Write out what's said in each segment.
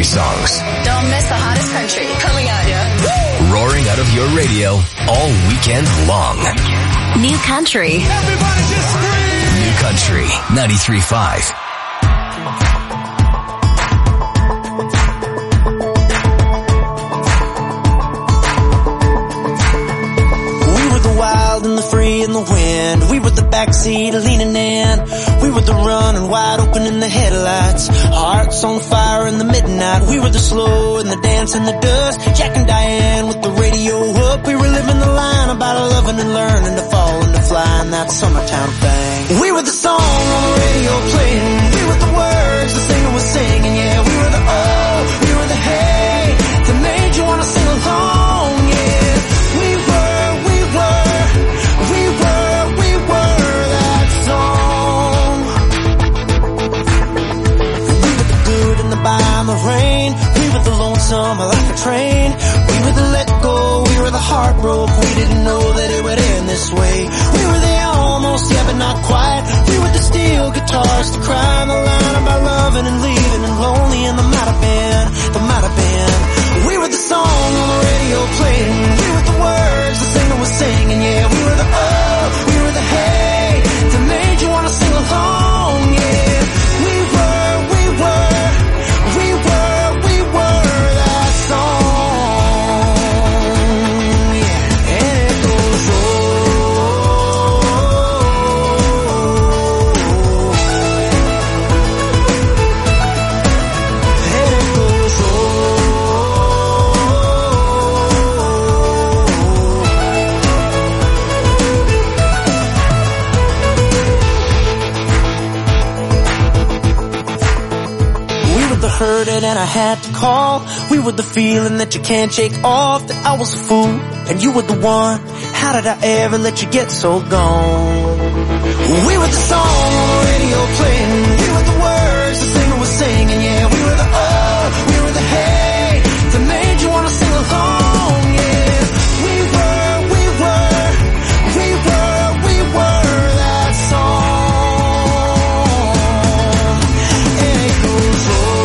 songs. Don't miss the hottest country coming at you. Roaring out of your radio all weekend long. New country. Everybody just scream. New Country 93.5. And the free and the wind. We were the backseat leaning in. We were the running wide open in the headlights. Hearts on fire in the midnight. We were the slow and the dance and the dust. Jack and Diane with the radio up. We were living the line about loving and learning to fall and to fly in that summertime thing. We were the song on the radio playing. We were the words the singer was singing. Yeah, we were the oh, we were the hey that made you wanna sing along. Yeah, we were that song. We were the good and the by and the rain. We were the lonesome like a train. We were the let go, we were the heartbroken. We didn't know that it would end this way. We were the almost, yeah, but not quite. We were the steel guitars to cry on the line about loving and leaving and lonely. And the might have been. We were the song on the radio playing. We were the words the singer was singing. Yeah, we were the oh, we were the hey that made you wanna sing along. Yeah, we were that song. Yeah, and it goes hurted and I had to call. We were the feeling that you can't shake off. That I was a fool and you were the one. How did I ever let you get so gone? We were the song on the radio playing. We were the words the singer was singing. Yeah, we were the oh, we were the hey that made you wanna sing along. Yeah, we were that song. And it goes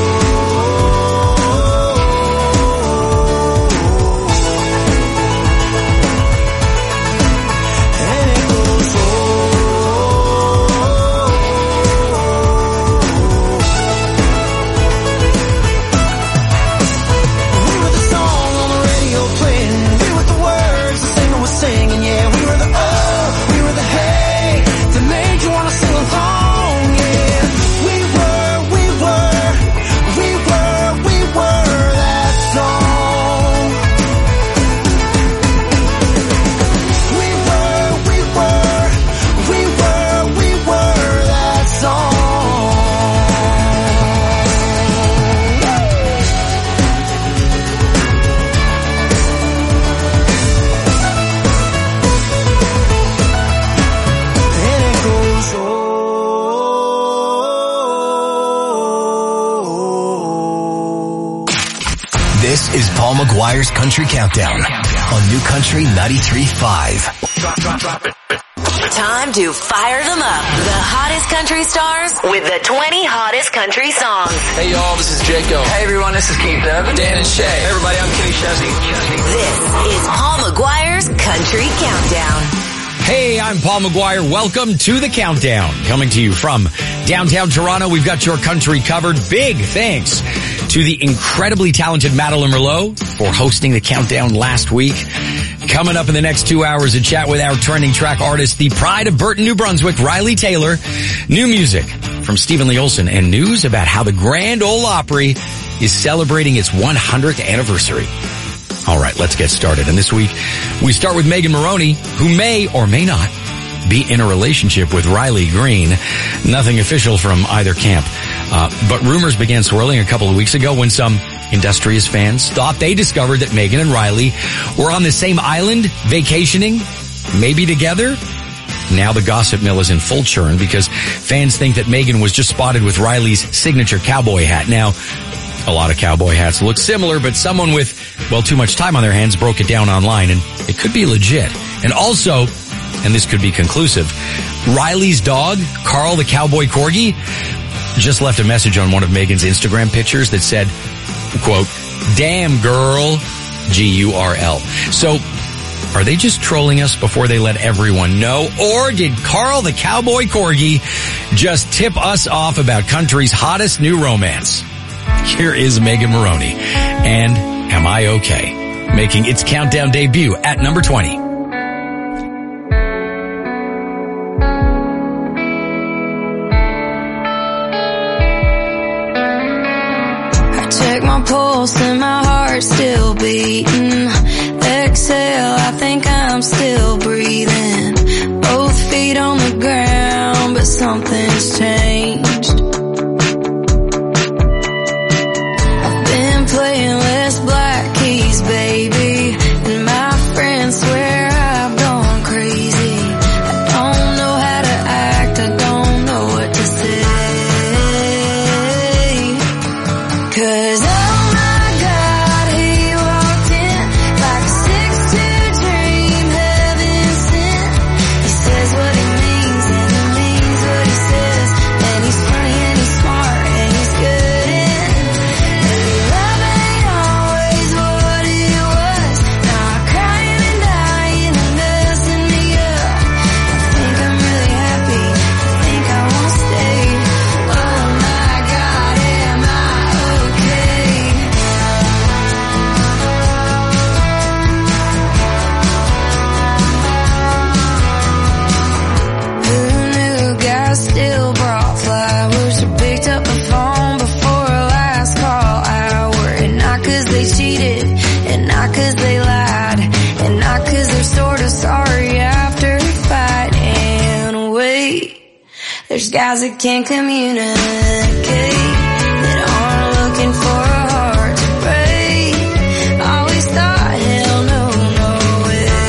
is Paul McGuire's Country Countdown on New Country 93.5. Drop it. Time to fire them up. The hottest country stars with the 20 hottest country songs. Hey y'all, this is Jaco. Hey everyone, this is Keith Urban. Dan and Shay. Hey everybody, I'm Kenny Chesney. This is Paul McGuire's Country Countdown. Hey, I'm Paul McGuire. Welcome to the Countdown. Coming to you from downtown Toronto. We've got your country covered. Big thanks to the incredibly talented Madeline Merlot for hosting the Countdown last week. Coming up in the next 2 hours, a chat with our trending track artist, the pride of Burton, New Brunswick, Riley Taylor. New music from Stephen Lee Olsen and news about how the Grand Ole Opry is celebrating its 100th anniversary. All right, let's get started. And this week, we start with Megan Moroney, who may or may not be in a relationship with Riley Green. Nothing official from either camp. But rumors began swirling a couple of weeks ago when some industrious fans thought they discovered that Megan and Riley were on the same island, vacationing, maybe together. Now the gossip mill is in full churn because fans think that Megan was just spotted with Riley's signature cowboy hat. Now, a lot of cowboy hats look similar, but someone with, well, too much time on their hands broke it down online, and it could be legit. And also, and this could be conclusive, Riley's dog, Carl the Cowboy Corgi, just left a message on one of Megan's Instagram pictures that said, quote, damn girl, G-U-R-L. So, are they just trolling us before they let everyone know? Or did Carl the Cowboy Corgi just tip us off about country's hottest new romance? Here is Megan Maroney and Am I Okay? Making its countdown debut at number 20. I check my pulse and my heart's still beating. Exhale, I think I'm still breathing. Both feet on the ground, but something's changed. I've been playing less black keys, baby, and my friends swear I've gone crazy. I don't know how to act, I don't know what to say. 'Cause oh my God, he walked in like a 6'2" dream, heaven sent. He says what he means and he means what he says. And he's funny and he's smart and he's good in. Maybe love ain't always what it was. Now I'm crying and dying and messing me up. I think I'm really happy, I think I won't stay. Oh my God, am I okay? Who knew guys still brought flowers or picked up the phone before a last call hour? And not 'cause they cheated, and not 'cause they lied, and not 'cause they're sort of sorry after a fight. And wait, there's guys that can't communicate, that aren't looking for a heart to break. Always thought, hell no, no way.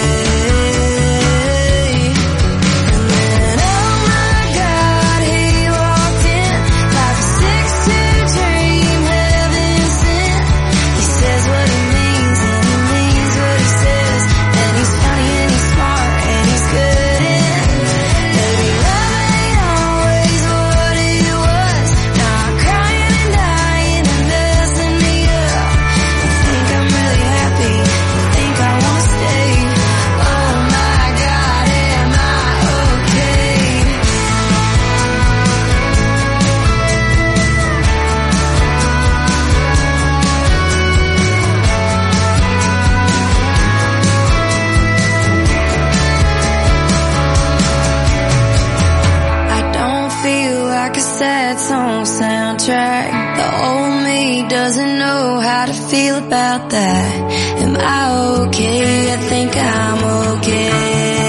And then, oh my God, he walked in like a 6'2" dream, heaven sent. He says what he means and he means what he says. And he's funny and he's smart and he's good in. Maybe love ain't always what it was. Now I'm crying and dying and messing me up. I think I'm really happy, I think I wanna stay. Oh my God, am I okay? I don't feel like a sad song soundtrack. The old me doesn't know how to feel about that. Am I okay? I think I'm okay.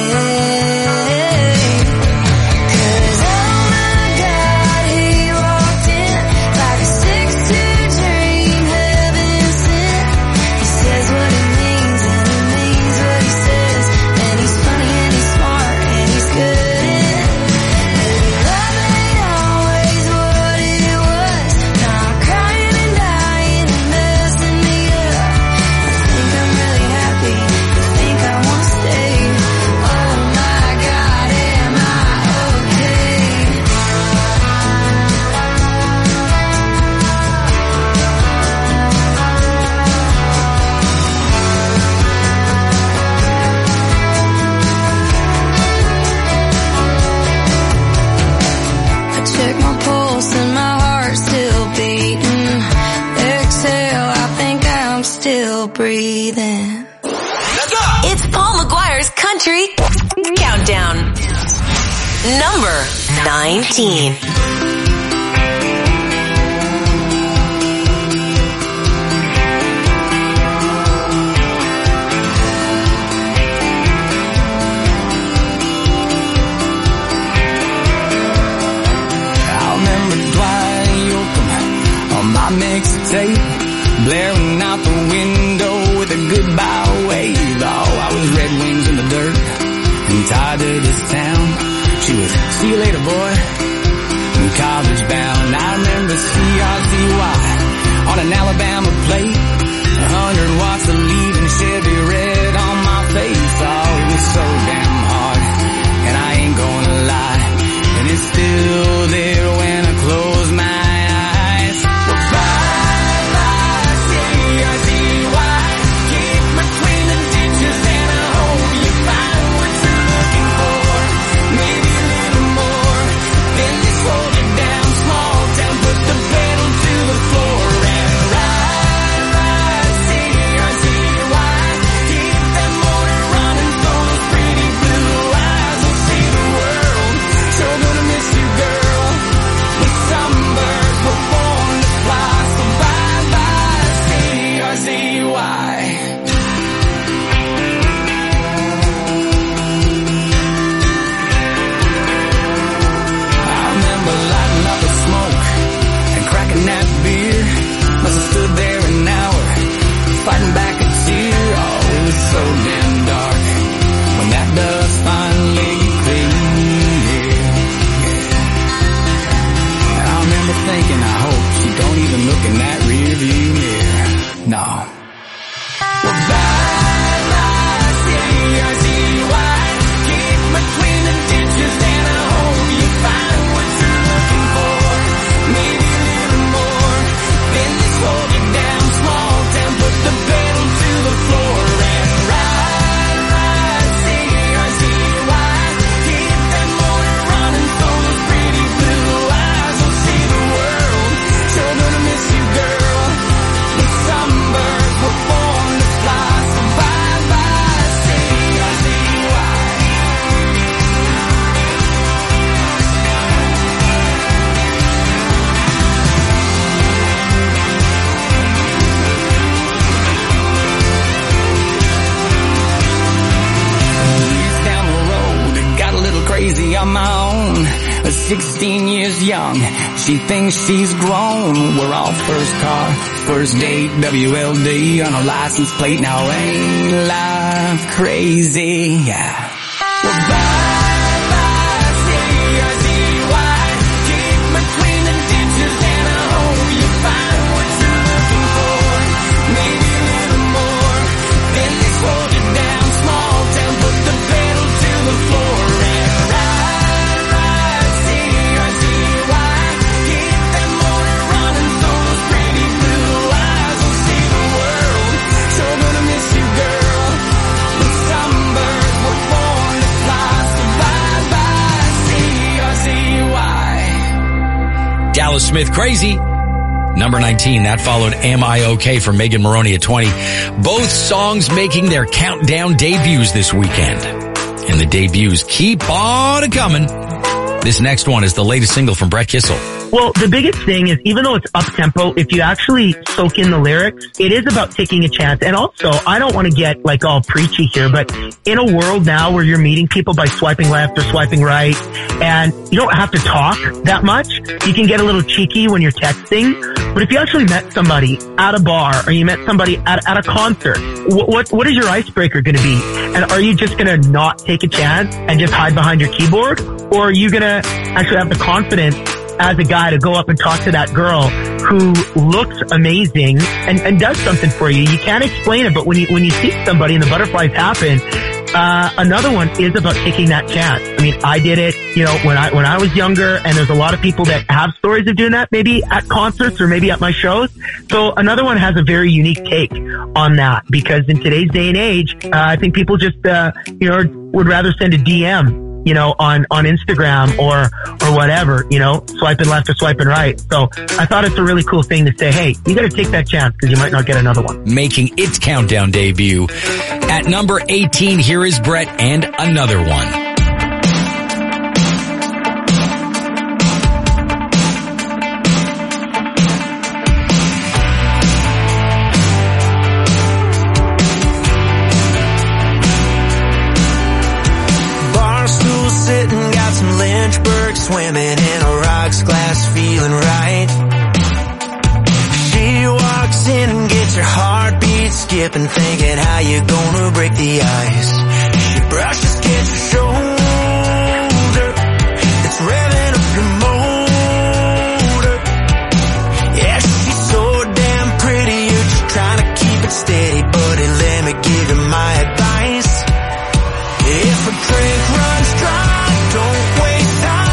'Cause oh my God, he walked in like a 6'2" dream, heaven sent. He says what he means and he means what he says. And he's funny and he's smart and he's good in. Maybe love ain't always what it was. Now I'm crying and dying and messing me up. I think I'm really happy, I think I wanna stay. Oh my God, am I okay? I check my pulse and my heart's still beating. Exhale, I think I'm still breathing. It's Paul McGuire's Country Countdown. Number 19. I remember Dwight Yoakam on my mixtape, blaring out the window with a goodbye wave. Oh, I was Red Wings in the dirt and tied to this town. She was, see you later, boy, and college bound. I remember CRZY on an Alabama plate, 100 watts of leaving Chevy red on my face. Oh, it was so damn hard, and I ain't gonna lie, and it's still there when I close my eyes. Well, bye, bye, my own, 16 years young. She thinks she's grown. We're off first car, first date, WLD on a license plate. Now ain't life crazy? Yeah. Well, bye-bye, C-R-Z-Y. Kick between the ditches and I hope you find what you're looking for. Maybe a little more. At least hold it down, small town, put the pedal to the floor and ride, C-R-Z-Y. Keep that motor running, those pretty blue eyes will see the world. So gonna miss you, girl. But some birds were born to fly, so bye-bye, C-R-Z-Y. Dallas Smith, Crazy. Number 19, that followed Am I Okay from Megan Moroney at 20. Both songs making their countdown debuts this weekend. And the debuts keep on coming. This next one is the latest single from Brett Kissel. Well, the biggest thing is, even though it's up-tempo, if you actually soak in the lyrics, it is about taking a chance. And also, I don't want to get like all preachy here, but in a world now where you're meeting people by swiping left or swiping right, and you don't have to talk that much, you can get a little cheeky when you're texting. But if you actually met somebody at a bar or you met somebody at a concert, what is your icebreaker going to be? And are you just going to not take a chance and just hide behind your keyboard? Or are you going to actually have the confidence as a guy to go up and talk to that girl who looks amazing and does something for you? You can't explain it, but when you see somebody and the butterflies happen, another one is about taking that chance. I mean, I did it, when I was younger, and there's a lot of people that have stories of doing that, maybe at concerts or maybe at my shows. So another one has a very unique take on that, because in today's day and age, I think people just, would rather send a DM, on Instagram or whatever, swiping left or swiping right. So I thought it's a really cool thing to say, hey, you got to take that chance because you might not get another one. Making its countdown debut. At number 18, here is Brett and Another One. Swimming in a rocks glass, feeling right. She walks in and gets her heartbeat skipping, thinking how you gonna break the ice. She brushes against her shoulder, it's revving up your motor. Yeah, she's so damn pretty, you're just trying to keep it steady. Buddy, let me give you my advice. If a drink runs dry, don't waste time.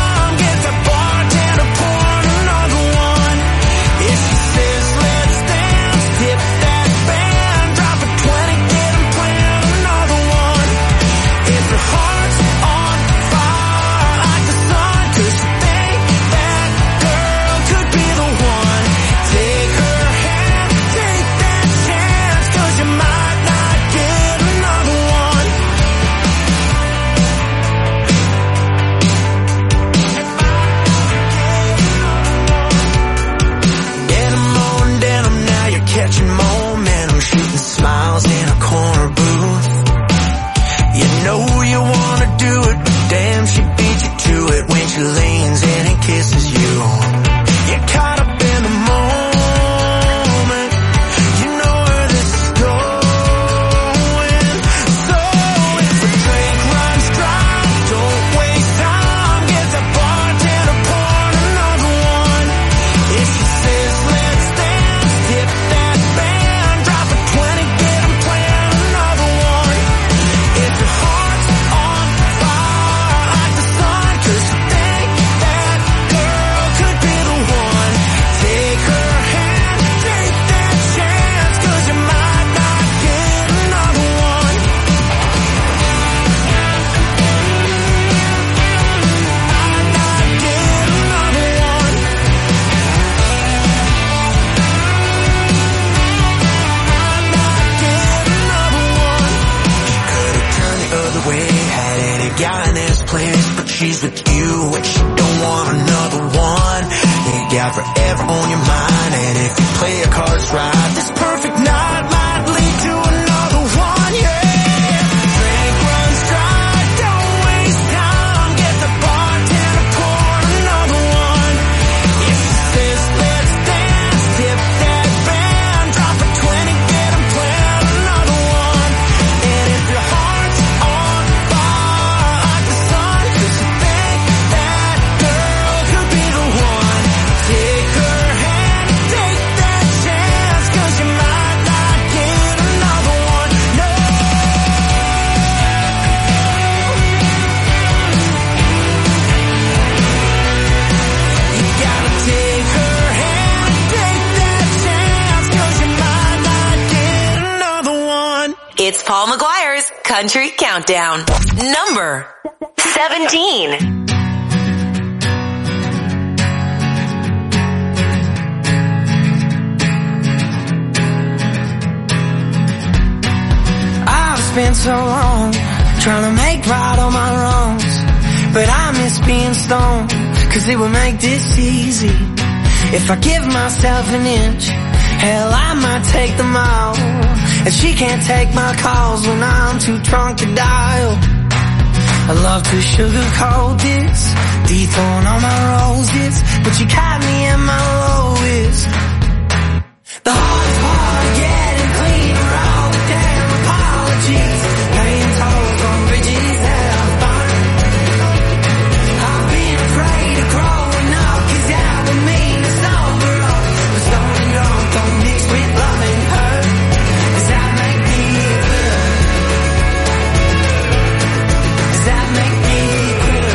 Forever on your mind, and if you play your cards right, this perfect night might lead to another one, yeah. Drink runs dry, don't waste time, get the bar Paul McGuire's Country Countdown. Number 17. Spent so long trying to make right all my wrongs, but I miss being stoned, cause it would make this easy. If I give myself an inch, hell, I might take the mile. And she can't take my calls when I'm too drunk to dial. I love to sugarcoat this, dethorn all my roses, but you caught me at my lowest. The hardest part of getting clean are all the damn apologies, paying tolls on bridges that I've burned. I've been afraid of growing up, cause that would mean to sober up. But stoned and drunk don't mix with love and hurt. Does that make me a quitter? Does that make me a quitter?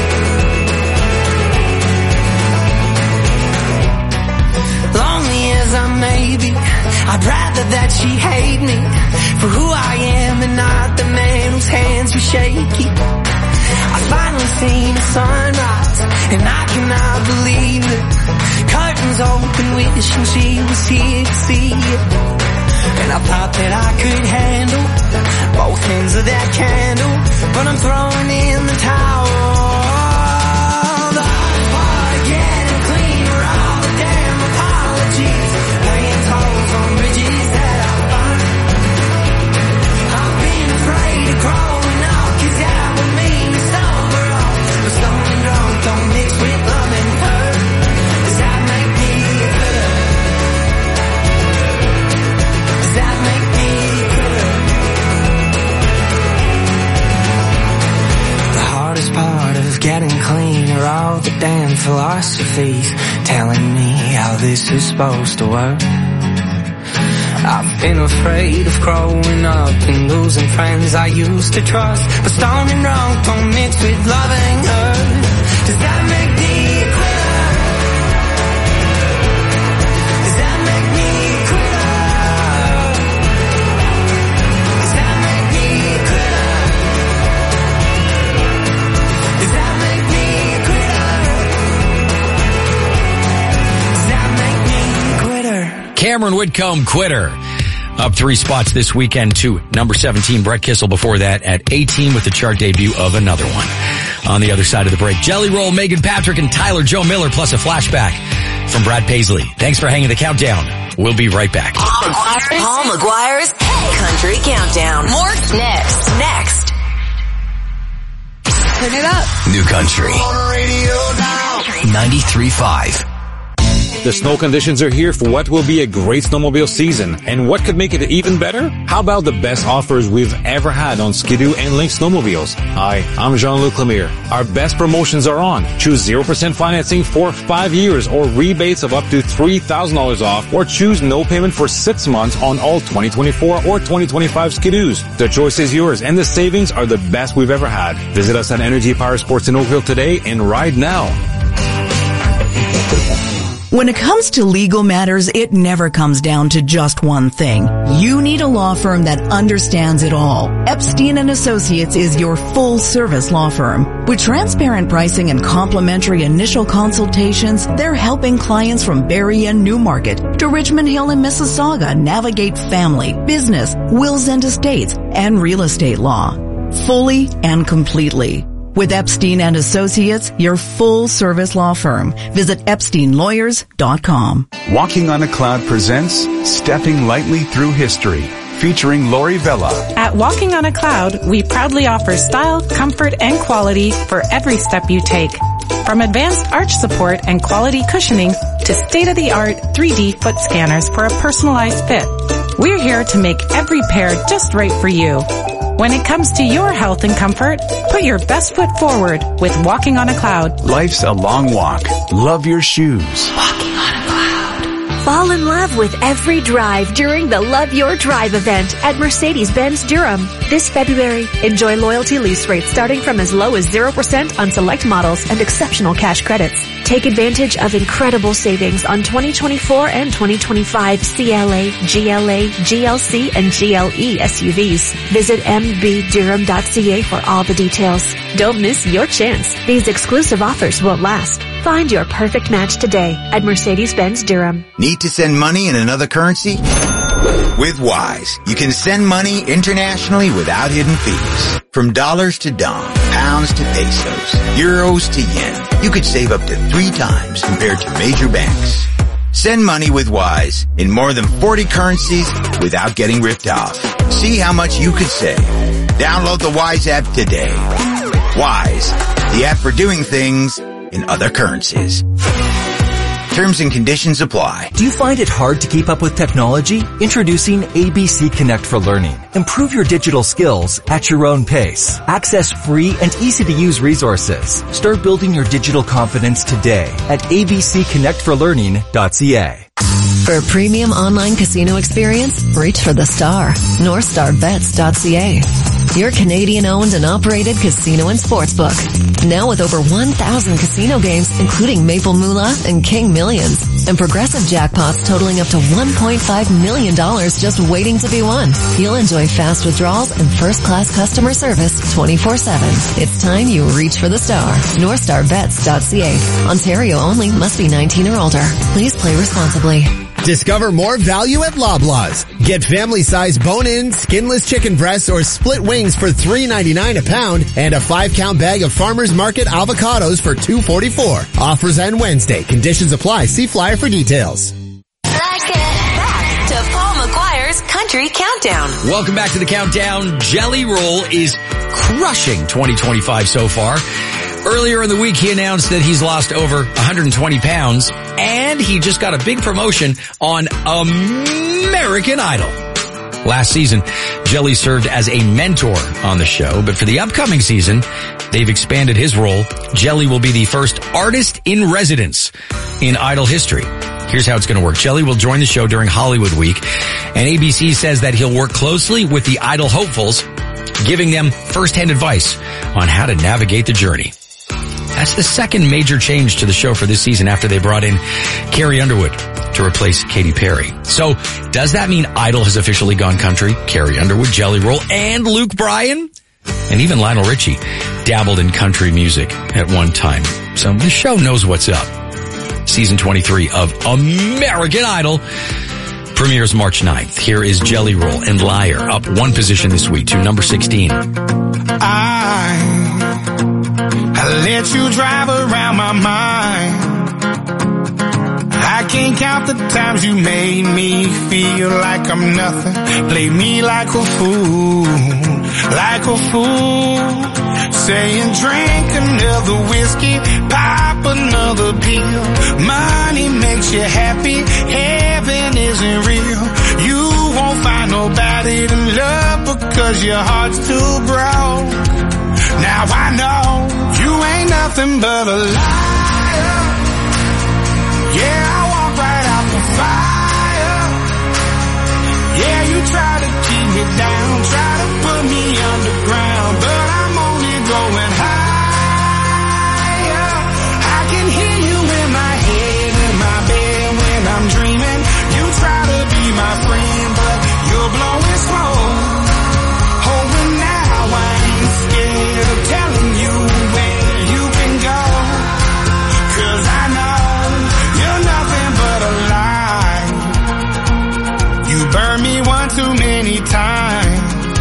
Lonely as I may be, I'd rather that she hate me for who I am and not the man whose hands were shaky. I finally seen the sunrise and I cannot believe it. Curtains open, wishing she was here to see it. And I thought that I could handle both ends of that candle, but I'm throwing in the towel. The hardest part of getting clean are all the damn apologies, paying tolls on bridges that I've burned. I've been afraid of growing up, cause that would mean to sober up. But stoned and drunk don't mix with love and hurt. Does that make me a quitter? Does that make me a quitter? The hardest part of getting clean are all the damn philosophies telling me how this is supposed to work. I've been afraid of growing up and losing friends I used to trust, but stoned and drunk don't mix with love and hurt. Does that make me a quitter? Does that make me a quitter? Does that make me a quitter? Does that make me a quitter? Does that make me a quitter? Cameron Whitcomb, Quitter. Up 3 spots this weekend to number 17. Brett Kissel before that at 18 with the chart debut of Another One. On the other side of the break, Jelly Roll, Megan Patrick, and Tyler Joe Miller, plus a flashback from Brad Paisley. Thanks for hanging the countdown. We'll be right back. Paul McGuire's Country Countdown. More next. Turn it up. New Country. 93.5. The snow conditions are here for what will be a great snowmobile season. And what could make it even better? How about the best offers we've ever had on Ski-Doo and Lynx snowmobiles? Hi, I'm Jean-Luc Lemire. Our best promotions are on. Choose 0% financing for 5 years or rebates of up to $3,000 off, or choose no payment for 6 months on all 2024 or 2025 Ski-Doos. The choice is yours and the savings are the best we've ever had. Visit us at Energy Power Sports in Oakville today and ride now. When it comes to legal matters, it never comes down to just one thing. You need a law firm that understands it all. Epstein & Associates is your full-service law firm. With transparent pricing and complimentary initial consultations, they're helping clients from Barrie and Newmarket to Richmond Hill and Mississauga navigate family, business, wills and estates, and real estate law. Fully and completely. With Epstein & Associates, your full-service law firm. Visit EpsteinLawyers.com. Walking on a Cloud presents Stepping Lightly Through History, featuring Lori Vella. At Walking on a Cloud, we proudly offer style, comfort, and quality for every step you take. From advanced arch support and quality cushioning to state-of-the-art 3D foot scanners for a personalized fit. We're here to make every pair just right for you. When it comes to your health and comfort, put your best foot forward with Walking on a Cloud. Life's a long walk. Love your shoes. Walking on a Cloud. Fall in love with every drive during the Love Your Drive event at Mercedes-Benz Durham. This February, enjoy loyalty lease rates starting from as low as 0% on select models and exceptional cash credits. Take advantage of incredible savings on 2024 and 2025 CLA, GLA, GLC, and GLE SUVs. Visit mbdurham.ca for all the details. Don't miss your chance. These exclusive offers won't last. Find your perfect match today at Mercedes-Benz Durham. Need to send money in another currency? With Wise, you can send money internationally without hidden fees. From dollars to dong, pounds to pesos, euros to yen, you could save up to 3 times compared to major banks. Send money with Wise in more than 40 currencies without getting ripped off. See how much you could save. Download the Wise app today. Wise, the app for doing things in other currencies. Terms and conditions apply. Do you find it hard to keep up with technology? Introducing ABC Connect for Learning. Improve your digital skills at your own pace. Access free and easy-to-use resources. Start building your digital confidence today at abcconnectforlearning.ca. For a premium online casino experience, reach for the star. NorthstarBets.ca. Your Canadian-owned and operated casino and sportsbook. Now with over 1,000 casino games, including Maple Moolah and King Millions. And progressive jackpots totaling up to $1.5 million just waiting to be won. You'll enjoy fast withdrawals and first-class customer service 24/7. It's time you reach for the star. NorthstarBets.ca. Ontario only. Must be 19 or older. Please play responsibly. Discover more value at Loblaws. Get family-size bone-in, skinless chicken breasts or split wings for $3.99 a pound and a 5-count bag of Farmers Market avocados for $2.44. Offers end Wednesday. Conditions apply. See flyer for details. Back to Paul McGuire's Country Countdown. Welcome back to the Countdown. Jelly Roll is crushing 2025 so far. Earlier in the week, he announced that he's lost over 120 pounds, and he just got a big promotion on American Idol. Last season, Jelly served as a mentor on the show, but for the upcoming season, they've expanded his role. Jelly will be the first artist in residence in Idol history. Here's how it's going to work. Jelly will join the show during Hollywood Week, and ABC says that he'll work closely with the Idol hopefuls, giving them first-hand advice on how to navigate the journey. That's the second major change to the show for this season after they brought in Carrie Underwood to replace Katy Perry. So, does that mean Idol has officially gone country? Carrie Underwood, Jelly Roll, and Luke Bryan? And even Lionel Richie dabbled in country music at one time. So, the show knows what's up. Season 23 of American Idol premieres March 9th. Here is Jelly Roll and Liar, up 1 position this week to number 16. I let you drive around my mind. I can't count the times you made me feel like I'm nothing. Play me like a fool. Saying drink another whiskey, pop another pill. Money makes you happy, heaven isn't real. You won't find nobody to love because your heart's too broke. Now I know you ain't nothing but a liar. Yeah, I walk right out the fire. Yeah, you try to keep me down, try to put me underground, but I'm only going higher. I can hear you in my head, in my bed when I'm dreaming. You try to be my friend, but you're blowing smoke. Oh, and now I ain't scared of telling you where you can go. 'Cause I know you're nothing but a lie. You burned me one too many times.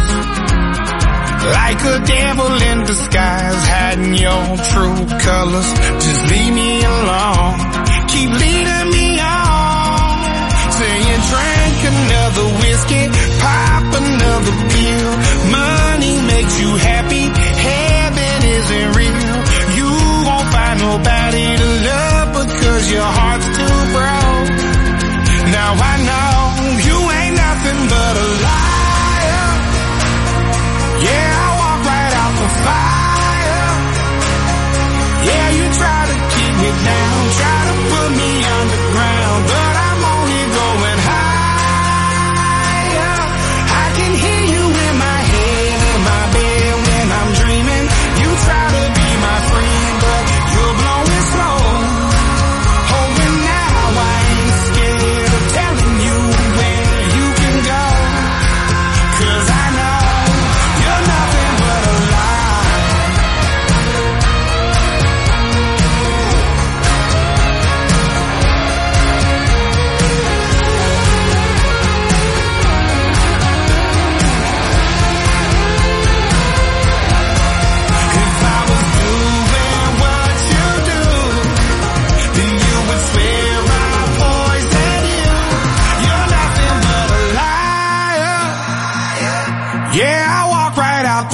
Like a devil in disguise, hiding your true colors. Just leave me alone. Keep leading me on. Saying drink another whiskey, pop another pill. Money makes you happy, heaven isn't real. You won't find nobody to love because your heart's too broke. Now I know you ain't nothing but a liar. Yeah, I walk right out the fire. Yeah, you try to keep me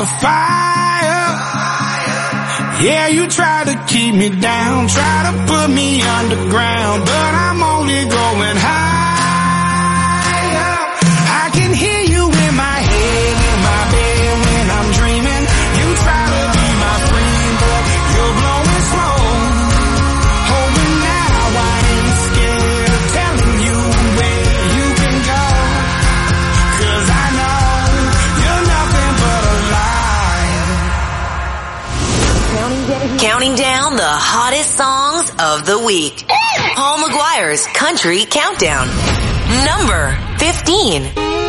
the fire. Yeah, you try to keep me down, try to put me underground, but I'm only going higher. I can hear you in my head, in my bed when I'm dreaming. You try to be my friend, but you're blowing smoke. Oh, but now I ain't scared of telling you where you can go, 'cause I know you're nothing but a lie. Counting down the hottest songs of the week. Paul McGuire's Country Countdown. Number 15.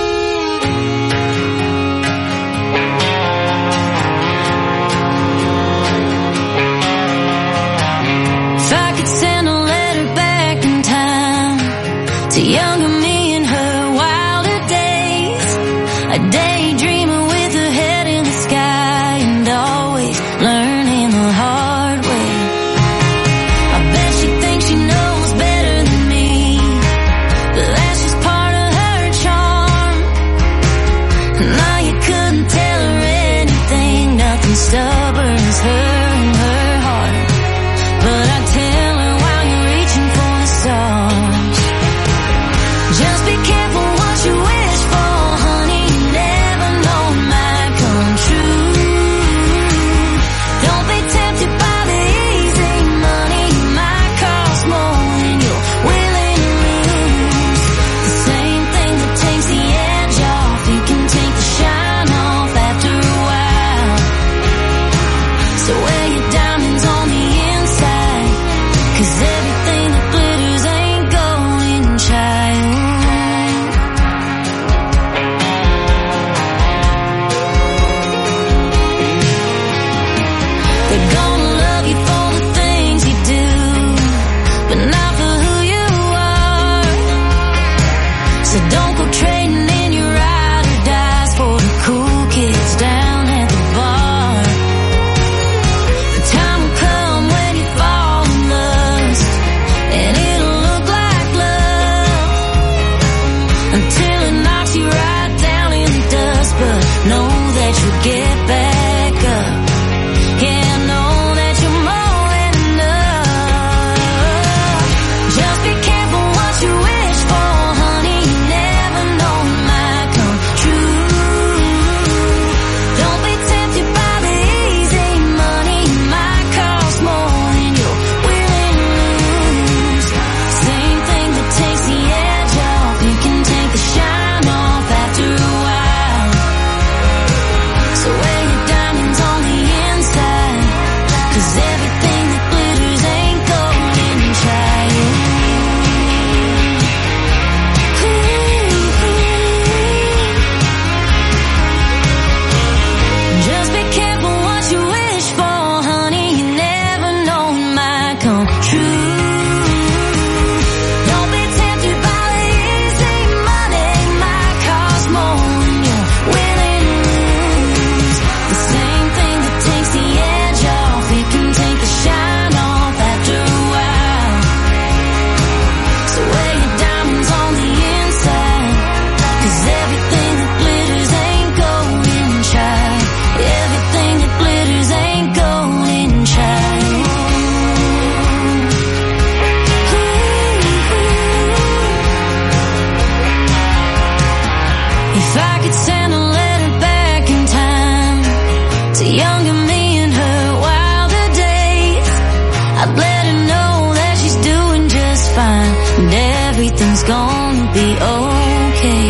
If I could send a letter back in time to younger me in her wilder days, a daydreamer with her head in the sky and always learning the hard way. I bet she thinks she knows better than me, but that's just part of her charm. Now you couldn't tell her anything, nothing stubborn as her and her heart. But I tell her while you're reaching for the stars, just be careful what you wish for, honey. You never know it might come true. Don't be tempted by the easy money. It might cost more than you're willing to lose. The same thing that takes the edge off, you can take the shine off after a while. So wear your diamonds on the inside, 'cause everything that glitters ain't golden, child. They're gonna love you for the things you do, but not for who you are. So don't go trading in your ride or dies for the cool kids down at the bar. The time will come when you fall in lust, and it'll look like love until it knocks you right down in the dust. But know that you'll get back up. Yeah, know that you're more than enough. Just be careful what you wish for, honey. You never know it might come true. Don't be tempted by the easy money. It might cost more than you're willing to lose. Same thing that takes the edge off, you can take the shine off after a while. So wear your diamonds on the inside, 'cause everything that glitters ain't golden, child. Just be careful what you wish for, honey. You never know it might come true. Don't be tempted by the easy money. It might cost more than you're willing to lose. The same thing that takes the edge off, it can take the shine off after a while. So wear your diamonds on the inside, 'cause everything that glitters ain't golden, child. Everything that glitters ain't golden, child. If I could send a letter back in time to younger me in her wilder days, I'd let her know that she's doing just fine and everything's gonna be okay.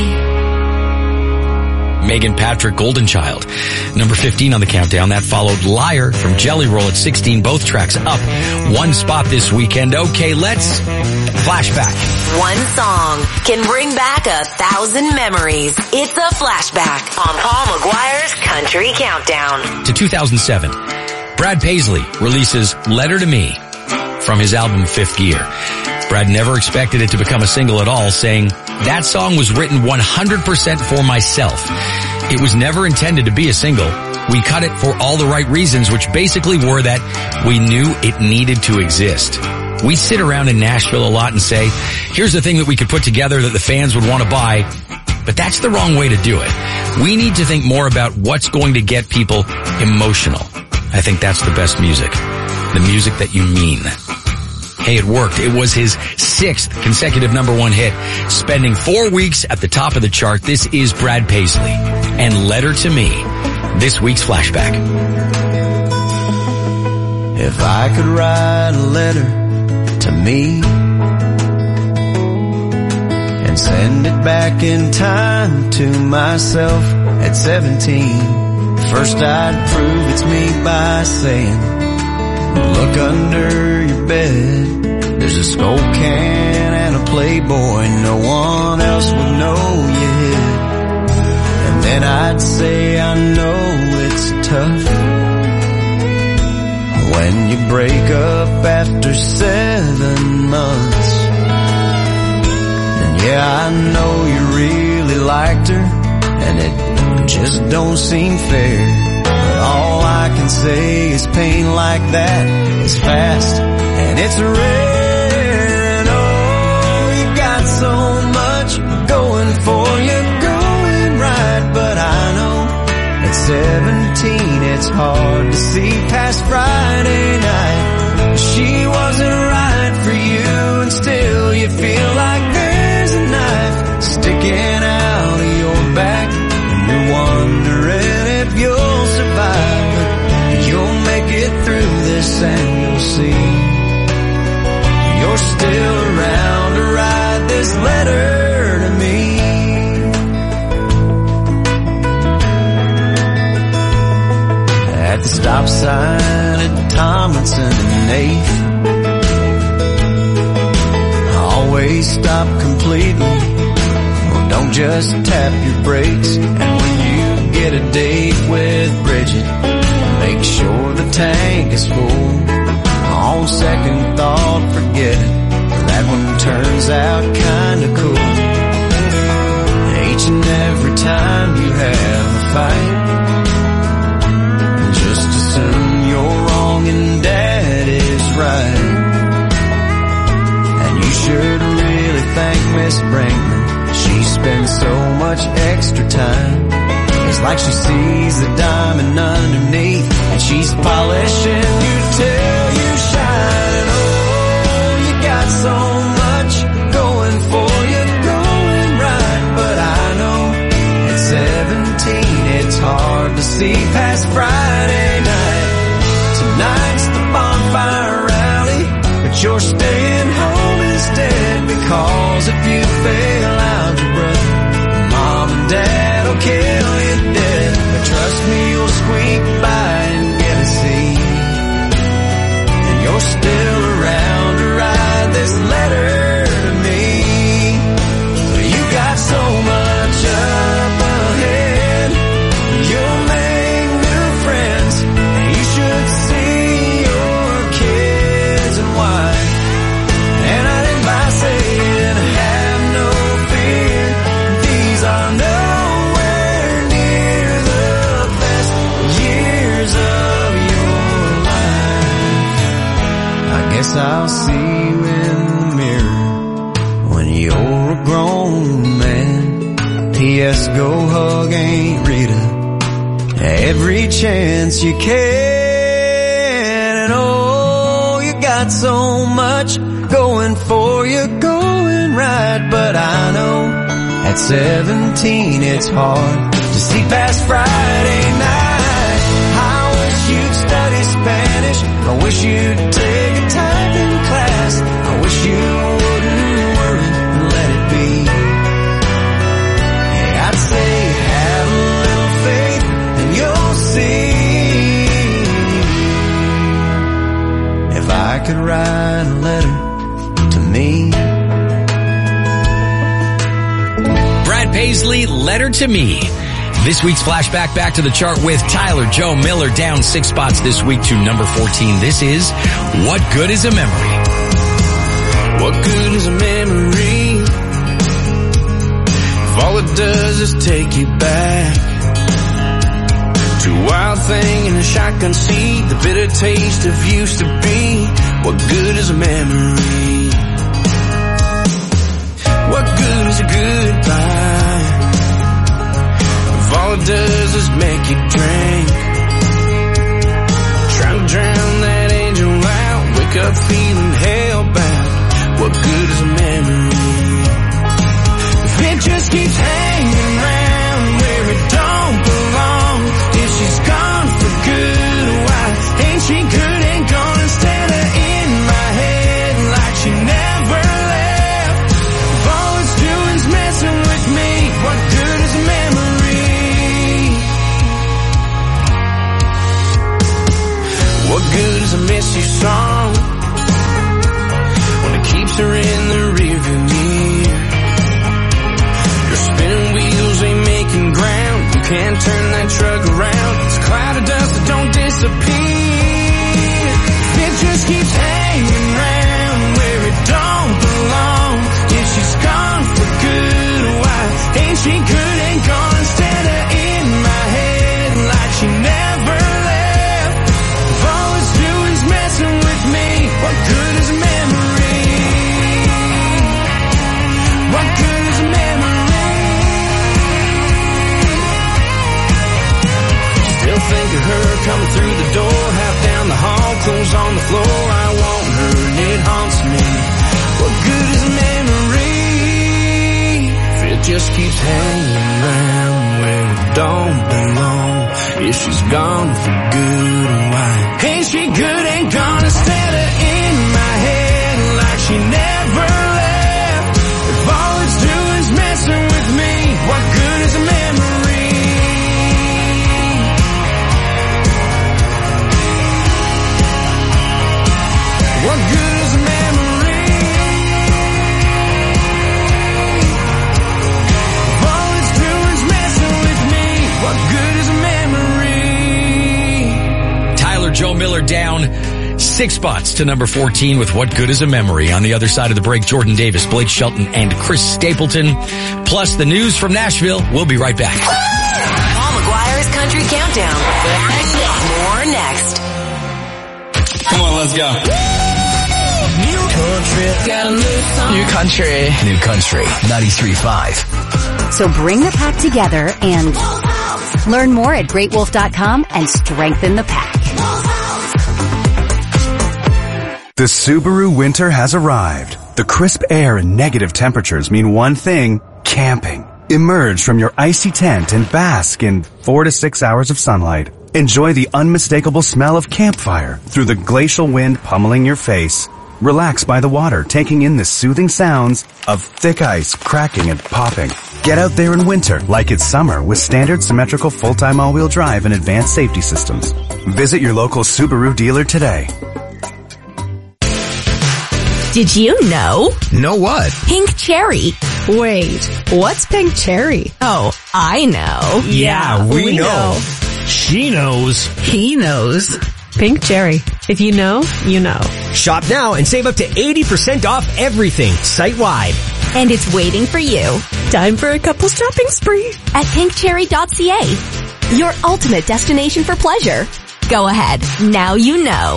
Megan Patrick, Golden Child. Number 15 on the countdown. That followed Liar from Jelly Roll at 16. Both tracks up one spot this weekend. Okay, let's flashback. One song can bring back 1,000 memories. It's a flashback on Paul McGuire's Country Countdown. To 2007, Brad Paisley releases Letter to Me from his album Fifth Gear. Brad never expected it to become a single at all, saying, "That song was written 100% for myself. It was never intended to be a single. We cut it for all the right reasons, which basically were that we knew it needed to exist." We sit around in Nashville a lot and say, here's the thing that we could put together that the fans would want to buy. But that's the wrong way to do it. We need to think more about what's going to get people emotional. I think that's the best music. The music that you mean. Hey, it worked. It was his 6th consecutive #1 hit, spending 4 weeks at the top of the chart. This is Brad Paisley and Letter to Me, this week's flashback. If I could write a letter to me and send it back in time to myself at 17, first I'd prove it's me by saying, look under your bed, there's a Skull can and a Playboy no one else would know you hid. And then I'd say, I know it's tough when you break up after 7 months. And yeah, I know you really liked her, and it just don't seem fair. But all I can say is pain like that is fast and it's rare. And oh, you got so much going for you, going right. But I know at 17 it's hard to see past Friday night. She wasn't right for you, and still you feel like there's a knife sticking out of your back, and you're wondering if you'll survive. But you'll make it through this and you'll see you're still around to write this letter to me. At the stop sign at Tomlinson and 8th, always stop completely, or don't just tap your brakes. And when you get a date with Bridget, make sure the tank is full. On second thought, forget it, that one turns out kinda cool. Each and every time you have a fight, just assume you're wrong and Dad is right. And you should really thank Miss Brinkman. She spends so much extra time. It's like she sees the diamond underneath, and she's polishing you till you shine. And oh, you got so much going for you, going right. But I know at 17 it's hard to see past Friday night. Tonight's the bonfire rally, but you're staying home instead, because if you fail algebra, Mom and Dad will kill you dead. But trust me, you'll squeak by and get a seat, and you're still around to write this letter to me. You got so much up ahead, you'll make new friends, and you should see your kids and wife. And I end by saying, have no fear, these are nowhere near the best years of your life. I guess I'll see you in the mirror when you're a grown man. P.S. go hug Aunt Rita every chance you can. And oh, you got so much going for you, going right. But I know at 17 it's hard to see past Friday night. I wish you'd study Spanish, I wish you'd take a typing class, I wish you wouldn't worry and let it be. Hey, I'd say have a little faith and you'll see. If I could write a letter to me. Brad Paisley, Letter to Me. This week's flashback back to the chart with Tyler Joe Miller, down 6 spots this week to #14. This is What Good is a Memory. What good is a memory if all it does is take you back to a wild thing in a shotgun seat, the bitter taste of used to be? What good is a memory? What good is a goodbye if all it does is make you drink. Trying to drown that angel out, wake up feeling hellbound. What good is a memory if it just keeps hanging around where it don't belong? If she's gone for good, why ain't she good and gone instead of in my head like she never left? If all it's doing's messing with me, what good is a memory? What good is a miss you song when it keeps her in the rearview mirror? Your spinning wheels ain't making ground. You can't turn that truck around. It's a cloud of dust that don't disappear. It just keeps hanging around where it don't belong. If she's gone for good, why ain't she good and gone instead of in my head like she never left? If all it's doing's messing with me, what good is a memory? What good is a memory? Still think of her coming through the door, half down the hall, clothes on the floor. I want her and it haunts me. What good is a memory if it just keeps hanging around where it don't belong? If she's gone for good, why ain't she good and gone instead of in my head like she never left? If all it's doing's messing with me, what good is a memory? What good is a memory? If all it's doing's messing with me, what good is a memory? Tyler Joe Miller down 6 spots to number 14 with What Good Is a Memory. On the other side of the break, Jordan Davis, Blake Shelton, and Chris Stapleton. Plus the news from Nashville. We'll be right back. Paul McGuire's Country Countdown. More next. Come on, let's go. New Country 93.5. So bring the pack together and learn more at greatwolf.com and strengthen the pack. The Subaru winter has arrived. The crisp air and negative temperatures mean one thing: camping. Emerge from your icy tent and bask in 4 to 6 hours of sunlight. Enjoy the unmistakable smell of campfire through the glacial wind pummeling your face. Relax by the water, taking in the soothing sounds of thick ice cracking and popping. Get out there in winter like it's summer with standard symmetrical full-time all-wheel drive and advanced safety systems. Visit your local Subaru dealer today. Did you know? Know what? Pink cherry. Wait, what's pink cherry? Oh, I know. Yeah, we know. She knows. He knows. Pink cherry. If you know, you know. Shop now and save up to 80% off everything site-wide. And it's waiting for you. Time for a couple's shopping spree at pinkcherry.ca. Your ultimate destination for pleasure. Go ahead. Now you know.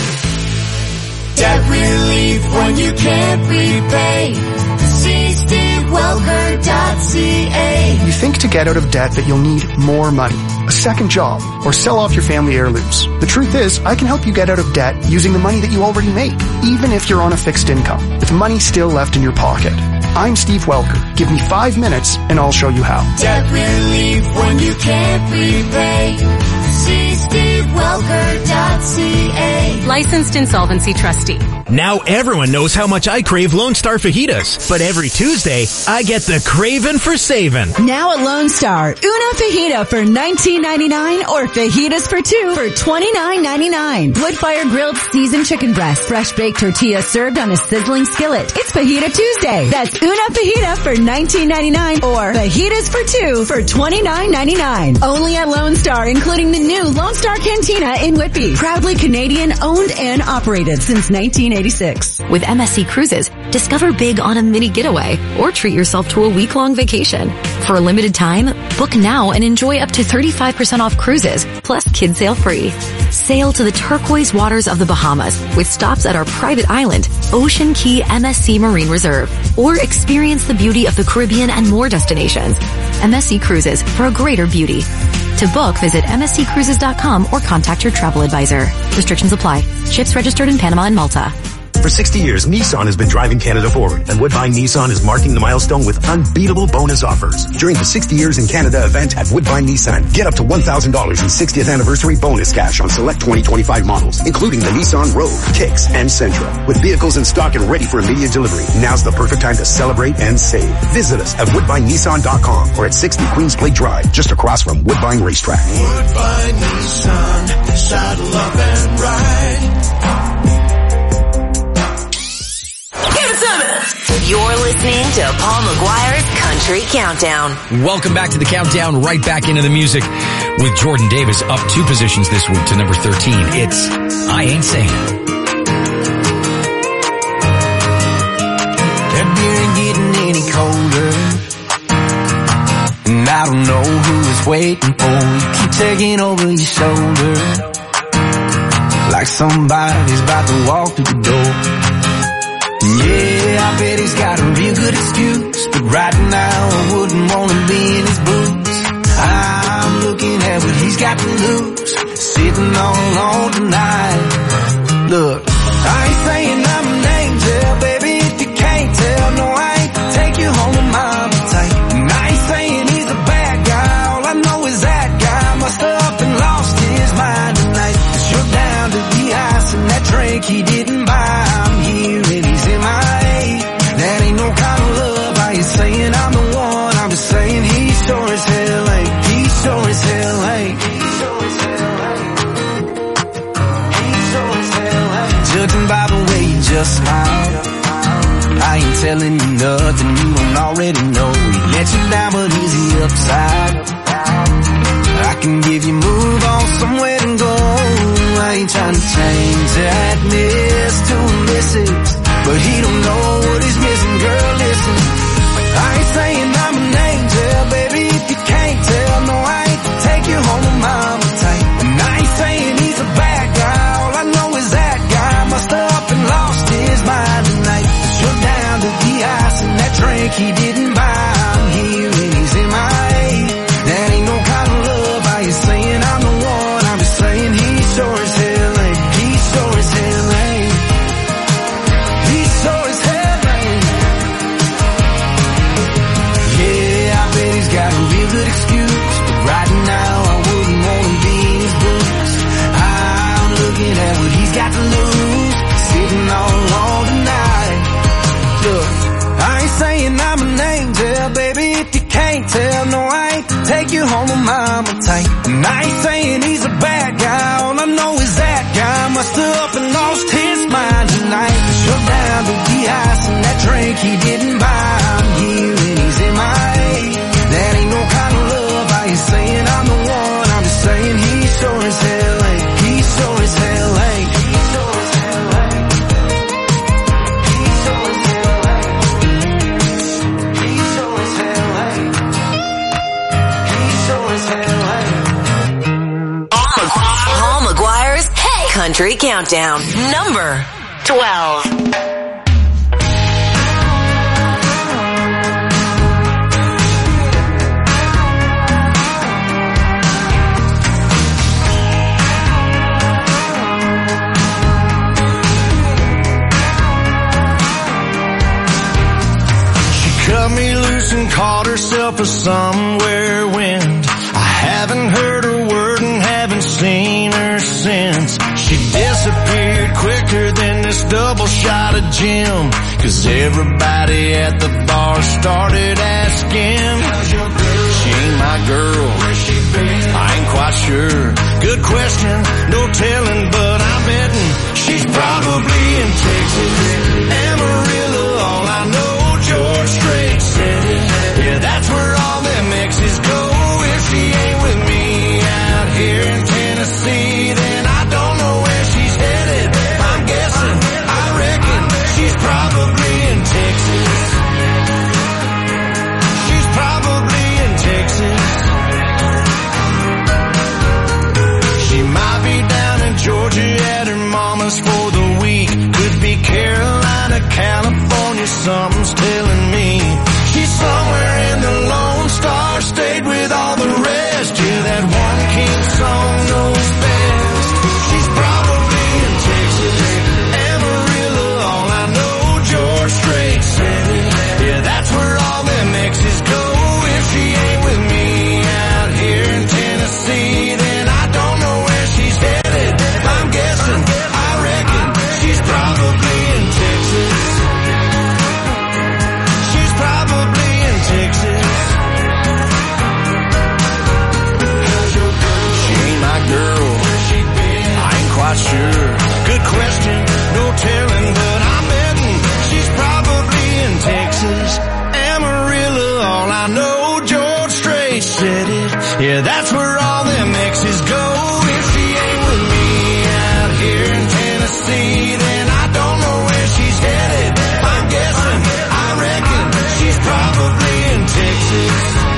Debt relief when you can't repay. See SteveWelker.ca. You think to get out of debt that you'll need more money, a second job, or sell off your family heirlooms. The truth is, I can help you get out of debt using the money that you already make, even if you're on a fixed income, with money still left in your pocket. I'm Steve Welker. Give me 5 minutes and I'll show you how. Debt relief when you can't repay. See SteveWelker.ca. Licensed insolvency trustee. Now everyone knows how much I crave Lone Star fajitas, but every Tuesday, I get the craving for saving. Now at Lone Star, una fajita for $19.99 or fajitas for 2 for $29.99. Wood-fire grilled seasoned chicken breast, fresh baked tortilla served on a sizzling skillet. It's Fajita Tuesday. That's una fajita for $19.99 or fajitas for 2 for $29.99. Only at Lone Star, including the new Lone Star Cantina in Whitby. Proudly Canadian owned and operated since 1986. With MSC Cruises, discover big on a mini getaway, or treat yourself to a week-long vacation. For a limited time, book now and enjoy up to 35% off cruises, plus kids sail free. Sail to the turquoise waters of the Bahamas with stops at our private island, Ocean Key MSC Marine Reserve, or experience the beauty of the Caribbean and more destinations. MSC Cruises, for a greater beauty. To book, visit msccruises.com or contact your travel advisor. Restrictions apply. Ships registered in Panama and Malta. For 60 years, Nissan has been driving Canada forward, and Woodbine Nissan is marking the milestone with unbeatable bonus offers. During the 60 Years in Canada event at Woodbine Nissan, get up to $1,000 in 60th anniversary bonus cash on select 2025 models, including the Nissan Rogue, Kicks, and Sentra. With vehicles in stock and ready for immediate delivery, now's the perfect time to celebrate and save. Visit us at WoodbineNissan.com or at 60 Queens Plate Drive, just across from Woodbine Racetrack. Woodbine Nissan, saddle up and ride. You're listening to Paul McGuire's Country Countdown. Welcome back to the countdown, right back into the music with Jordan Davis up 2 positions this week to number 13. It's I Ain't Saying. That beer ain't getting any colder, and I don't know who is waiting for you. Keep taking over your shoulder like somebody's about to walk through the door. Yeah, I bet he's got a real good excuse, but right now I wouldn't want to be in his boots. I'm looking at what he's got to lose, sitting all alone tonight. Look, I ain't saying I'm an angel, baby, if you can't tell. No, I ain't take you home to mama tight. And I ain't saying he's a bad guy, all I know is that guy must have up and lost his mind tonight. 'Cause you're down to the ice and that drink he didn't buy. I'm here and he's in my that ain't no kind of love. I ain't saying I'm the one, I'm just saying he sure as hell ain't. He sure as hell ain't. He sure as hell ain't. He sure as hell ain't. Judging by the way you just smiled, I ain't telling you nothing you don't already know. He let you down, but he's the upside. I can give you move on somewhere to go. I ain't trying to change that miss to illicit, but he don't know what he's missing, girl, listen. I ain't saying I'm an angel, baby, if you can't tell. No, I ain't take you home to mama tight. And I ain't saying he's a bad guy, all I know is that guy must have up and lost his mind tonight. 'Cause you're down to the ice and that drink he didn't buy. I'm here and he's in my that ain't no kind of love. I ain't saying I'm the one, I'm just saying he sure as hell ain't. He sure as hell ain't. He sure as hell ain't. Yeah, I bet he's got a real good excuse, but right now I wouldn't want to be in his boots. I'm looking at what he's got to lose, sitting all alone tonight. Look, I ain't saying I'm an angel, baby, if you can't tell. No, I ain't take you home to mama tight. And I ain't saying he's a bad guy, all I know is that guy must have up and lost his mind tonight. 'Cause you're down to the ice and that drink he didn't buy. I'm here and he's in my that ain't no kind of love. I ain't saying I'm the one, I'm just saying he sure as hell ain't. He sure as hell ain't. He sure as hell ain't. He sure as hell ain't. He sure as hell ain't. He sure as hell ain't. Paul McGuire's Country Countdown, number 12. Cut me loose and caught herself a somewhere wind. I haven't heard a word and haven't seen her since. She disappeared quicker than this double shot of gin. 'Cause everybody at the bar started asking, she ain't my girl, where's she been? I ain't quite sure. Good question, no telling, but I'm betting she's probably in Texas. Amarillo, all I know, George Strait said it. Yeah, that's where all them exes go. If she ain't with me out here in Tennessee, then I don't know where she's headed. I'm guessing, I reckon she's probably in California, something's telling me she's somewhere in the Lone Star State with all the rest. Yeah, that one king song knows best. She's probably in Texas, Amarillo, all I know, George Strait said it. Yeah, that's where all them exes go. If she ain't with me out here in Tennessee, then I don't know where she's headed. I'm guessing, I reckon, she's probably in Texas. She's probably in Texas. She ain't my girl, I ain't quite sure. Good question, no telling, but I'm betting she's probably in Texas. Amarillo, all I know, George Strait said it. Yeah, that's where all them exes go. If she ain't with me out here in Tennessee, then I don't know where she's headed. I'm guessing, I reckon, she's probably in Texas.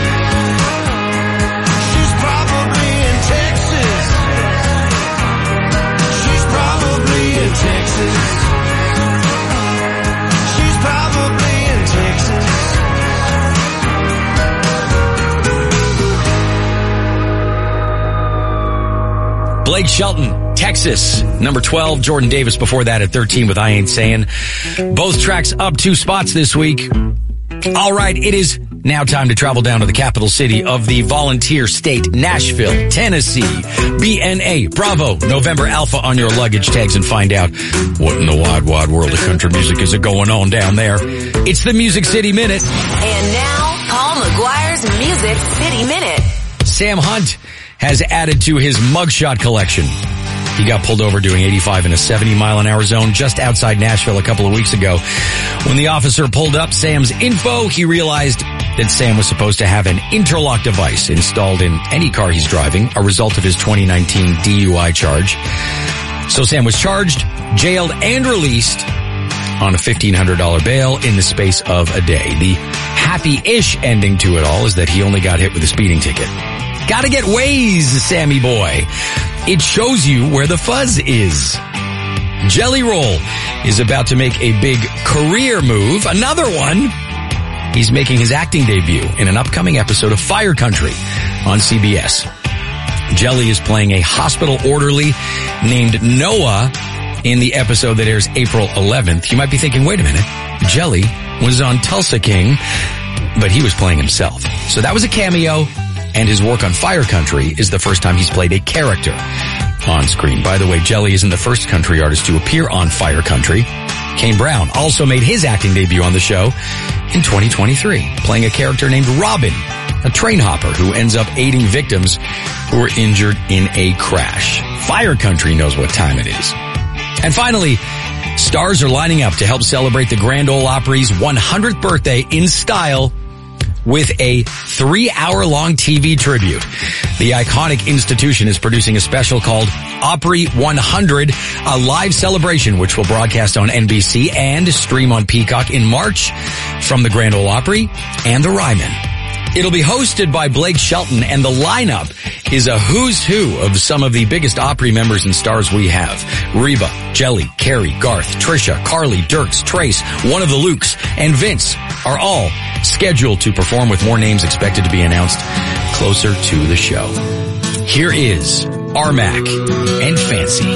She's probably in Texas. She's probably in Texas. She's probably in Texas. Blake Shelton, Texas, number 12. Jordan Davis before that at 13 with I Ain't Saying. Both tracks up 2 spots this week. All right, it is now time to travel down to the capital city of the volunteer state, Nashville, Tennessee. BNA, Bravo, November Alpha on your luggage tags and find out what in the wide, wide world of country music is going on down there. It's the Music City Minute. And now, Paul McGuire's Music City Minute. Sam Hunt has added to his mugshot collection. He got pulled over doing 85 in a 70-mile-an-hour zone just outside Nashville a couple of weeks ago. When the officer pulled up Sam's info, he realized that Sam was supposed to have an interlock device installed in any car he's driving, a result of his 2019 DUI charge. So Sam was charged, jailed, and released on a $1,500 bail in the space of a day. The happy-ish ending to it all is that he only got hit with a speeding ticket. Gotta get Waze, Sammy boy. It shows you where the fuzz is. Jelly Roll is about to make a big career move. Another one. He's making his acting debut in an upcoming episode of Fire Country on CBS. Jelly is playing a hospital orderly named Noah in the episode that airs April 11th. You might be thinking, wait a minute. Jelly was on Tulsa King, but he was playing himself. So that was a cameo. And his work on Fire Country is the first time he's played a character on screen. By the way, Jelly isn't the first country artist to appear on Fire Country. Kane Brown also made his acting debut on the show in 2023, playing a character named Robin, a train hopper who ends up aiding victims who were injured in a crash. Fire Country knows what time it is. And finally, stars are lining up to help celebrate the Grand Ole Opry's 100th birthday in style with a 3-hour-long TV tribute. The iconic institution is producing a special called Opry 100, a live celebration which will broadcast on NBC and stream on Peacock in March from the Grand Ole Opry and the Ryman. It'll be hosted by Blake Shelton, and the lineup is a who's who of some of the biggest Opry members and stars we have. Reba, Jelly, Carrie, Garth, Trisha, Carly, Dirks, Trace, one of the Lukes, and Vince are all scheduled to perform, with more names expected to be announced closer to the show. Here is Armac and Fancy.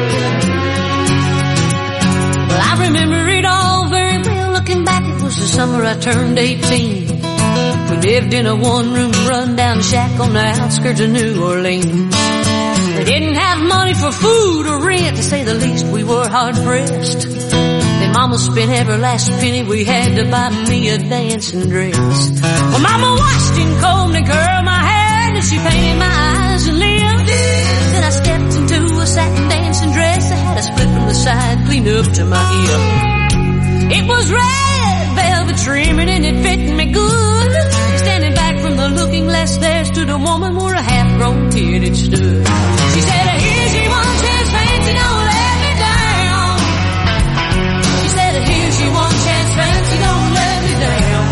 Well, I remember it all very well. Looking back, it was the summer I turned 18. We lived in a one-room run-down shack on the outskirts of New Orleans. We didn't have money for food or rent, to say the least. We were hard-pressed. Then Mama spent every last penny we had to buy me a dancing dress. Well, Mama washed and combed and curled my hair, and she painted my eyes and lips. Then I stepped into a satin dancing dress that had a split from the side, clean up to my hip. It was red velvet trimming and it fit me good. Standing back from the looking glass, there stood a woman where a half-grown kid had stood. She said, here's your one chance, Fancy, don't let me down. She said, here's your one chance, Fancy, don't let me down.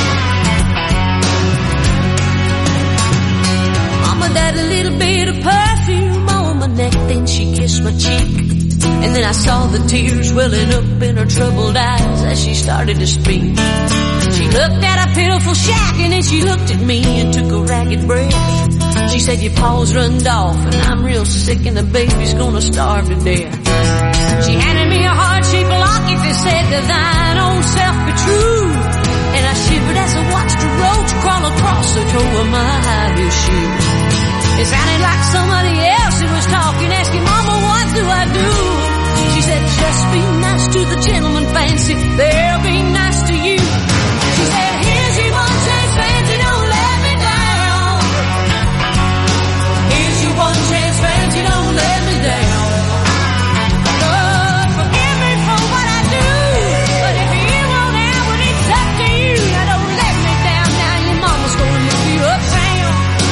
Mama dabbed a little bit of perfume on my neck, then she kissed my cheek. And then I saw the tears welling up in her troubled eyes as as she started to speak. She looked at a pitiful shack and then she looked at me and took a ragged breath. She said, your paws runned off and I'm real sick and the baby's gonna starve to death. She handed me a heart-shaped locket that said to thine own self be true. And I shivered as I watched a roach crawl across the toe of my high-heel shoes. It sounded like somebody else who was talking, asking, Mama, what do I do? She said, just be nice to the gentleman, Fancy. They'll be nice to you. She said, here's your one chance, Fancy, don't let me down. Here's your one chance, Fancy, don't let me down. Lord, forgive me for what I do, but if you won't have it, it's up to you. Now don't let me down, now your mama's gonna move you uptown.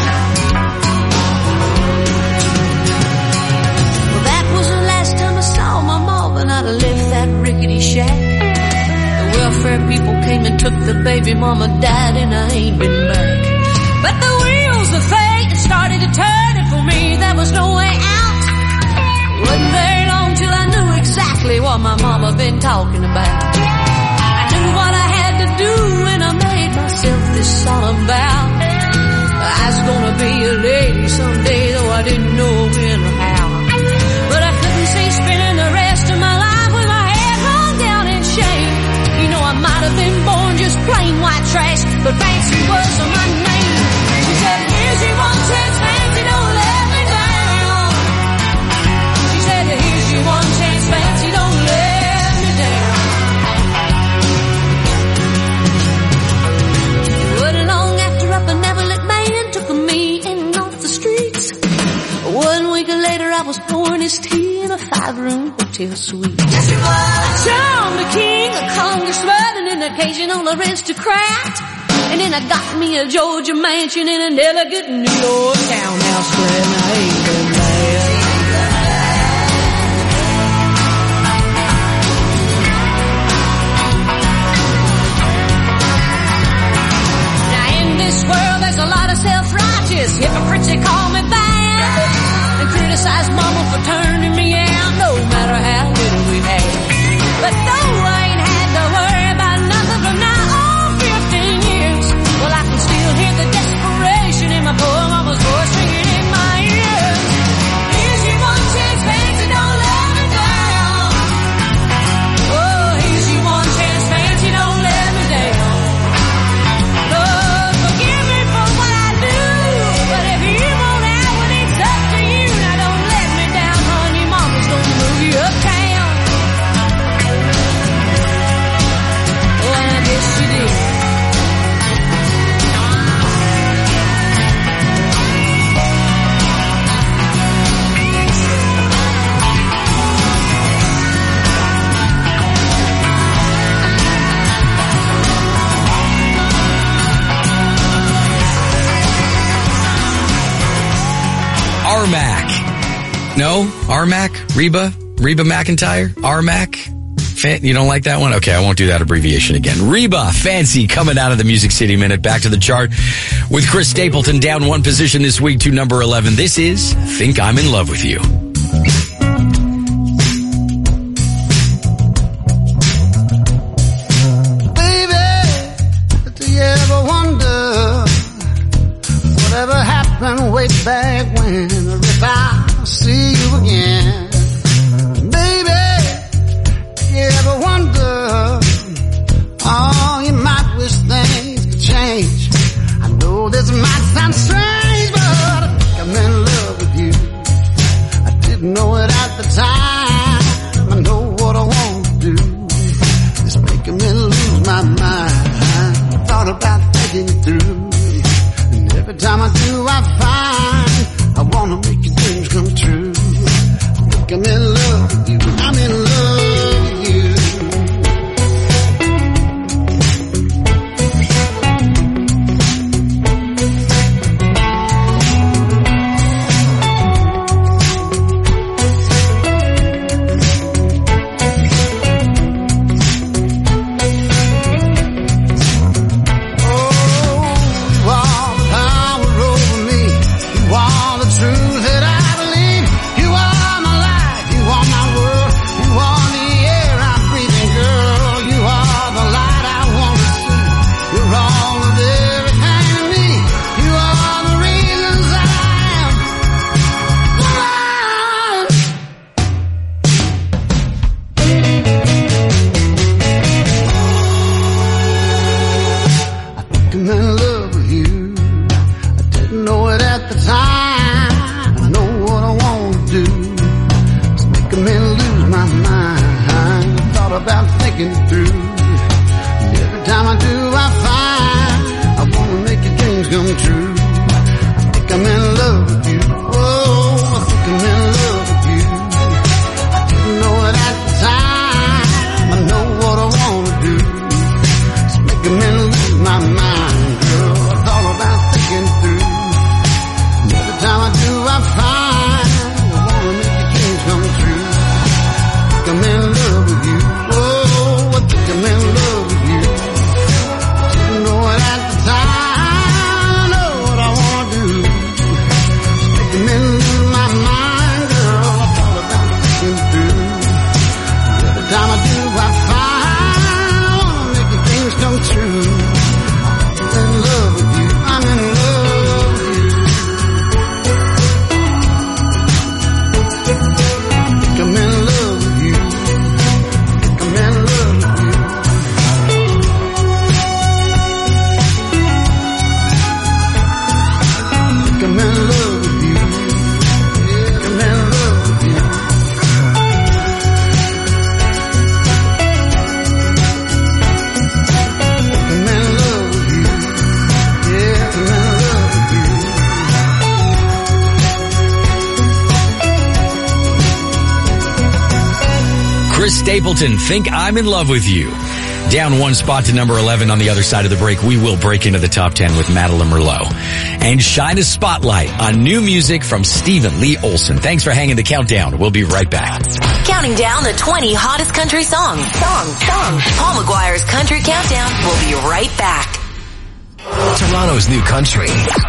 Well, that was the last time I saw my mom, and I'd have left that rickety shack. Welfare people came and took the baby, mama died and I ain't been back. But the wheels of fate started to turn and for me there was no way out. Wasn't very long till I knew exactly what my mama been talking about. I knew what I had to do and I made myself this solemn vow. I was gonna be a lady someday, though I didn't know when or how. But I couldn't see spending the rest of my life with my head hung down in shame. You know, I might have been born just plain white trash, but Fancy was my name. She said, here's your one chance, Fancy, don't let me down. She said, here's your one chance, Fancy, don't let me down. It wasn't long after a benevolent man took me in off the streets. 1 week later I was pouring his tea in a 5-room hotel suite. Yes, it was. John McKean, a congressman, and an occasional aristocrat. And then I got me a Georgia mansion in an elegant New York townhouse flat. And I ain't been mad. Now in this world there's a lot of self-righteous hypocrites that call me bad and criticize mama for turning me out no matter how little we had. But though I ain't had to worry about nothing from now on 15 years, well, I can still hear the desperation in my poor mama's voice ringing in my ears. Here's your one chance, Fancy, don't let me down. Oh, here's your one chance, Fancy, don't let me down. Lord, forgive me for what I do, but if you won't have it, it's up to you. Now don't let me down, honey, mama's gonna move you uptown. Yes, she did. Armac. No? Armac? Reba McEntire? Armac? You don't like that one? Okay, I won't do that abbreviation again. Reba, Fancy, coming out of the Music City Minute. Back to the chart with Chris Stapleton down 1 position this week to number 11. This is Think I'm in Love with You. Baby, do you ever wonder whatever happened way back when, or if I see you again? You ever wonder, oh, you might wish things could change. I know this might sound strange, but I think I'm in love with you. I didn't know it at the time. I know what I want to do. It's making me lose my mind. I thought about thinking it through, and every time I do, I find I want to make your dreams come true. Stapleton, Think I'm in Love with You. Down one spot to number 11 on the other side of the break. We will break into the top 10 with Madeline Merlot. And shine a spotlight on new music from Stephen Lee Olsen. Thanks for hanging the countdown. We'll be right back. Counting down the 20 hottest country songs. Paul McGuire's Country Countdown. We'll be right back. Toronto's new country,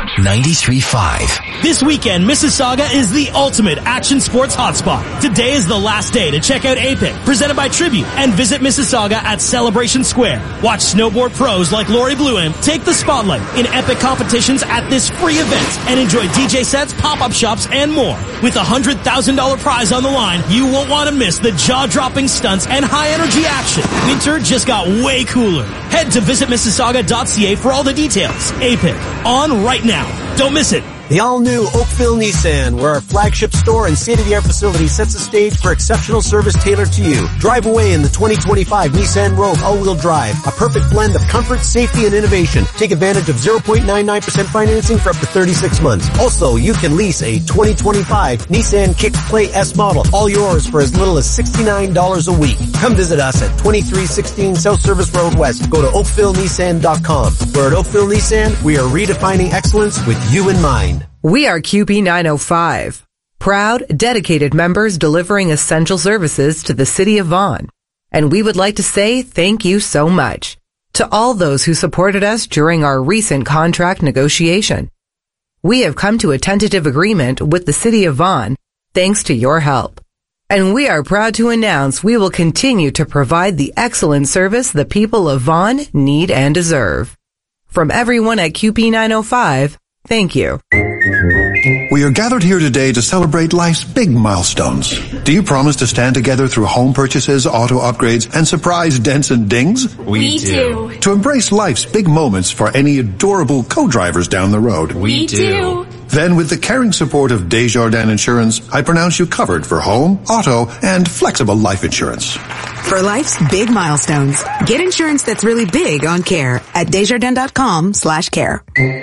93.5. This weekend, Mississauga is the ultimate action sports hotspot. Today is the last day to check out APIC, presented by Tribute, and visit Mississauga at Celebration Square. Watch snowboard pros like Lori Bluem take the spotlight in epic competitions at this free event and enjoy DJ sets, pop-up shops, and more. With a $100,000 prize on the line, you won't want to miss the jaw-dropping stunts and high-energy action. Winter just got way cooler. Head to visitmississauga.ca for all the details. APIC, on right now. Don't miss it. The all-new Oakville Nissan, where our flagship store and state-of-the-art facility sets the stage for exceptional service tailored to you. Drive away in the 2025 Nissan Rogue all-wheel drive, a perfect blend of comfort, safety, and innovation. Take advantage of 0.99% financing for up to 36 months. Also, you can lease a 2025 Nissan Kick Play S model, all yours for as little as $69 a week. Come visit us at 2316 South Service Road West. Go to oakvillenissan.com. Where at Oakville Nissan, we are redefining excellence with you in mind. We are QP905, proud, dedicated members delivering essential services to the city of Vaughan. And we would like to say thank you so much to all those who supported us during our recent contract negotiation. We have come to a tentative agreement with the city of Vaughan thanks to your help. And we are proud to announce we will continue to provide the excellent service the people of Vaughan need and deserve. From everyone at QP905, thank you. We are gathered here today to celebrate life's big milestones. Do you promise to stand together through home purchases, auto upgrades, and surprise dents and dings? We do. To embrace life's big moments for any adorable co-drivers down the road? We do. Then with the caring support of Desjardins Insurance, I pronounce you covered for home, auto, and flexible life insurance. For life's big milestones, get insurance that's really big on care at Desjardins.com/care.